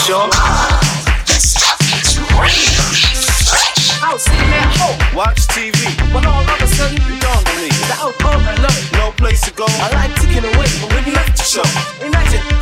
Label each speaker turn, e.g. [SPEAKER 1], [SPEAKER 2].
[SPEAKER 1] sure?
[SPEAKER 2] This stuff is really fresh.
[SPEAKER 1] I was sitting at home, watch TV, when all of a sudden it dawned on me. The outcome I love, no place to go. I like taking away, but when you left the show, imagine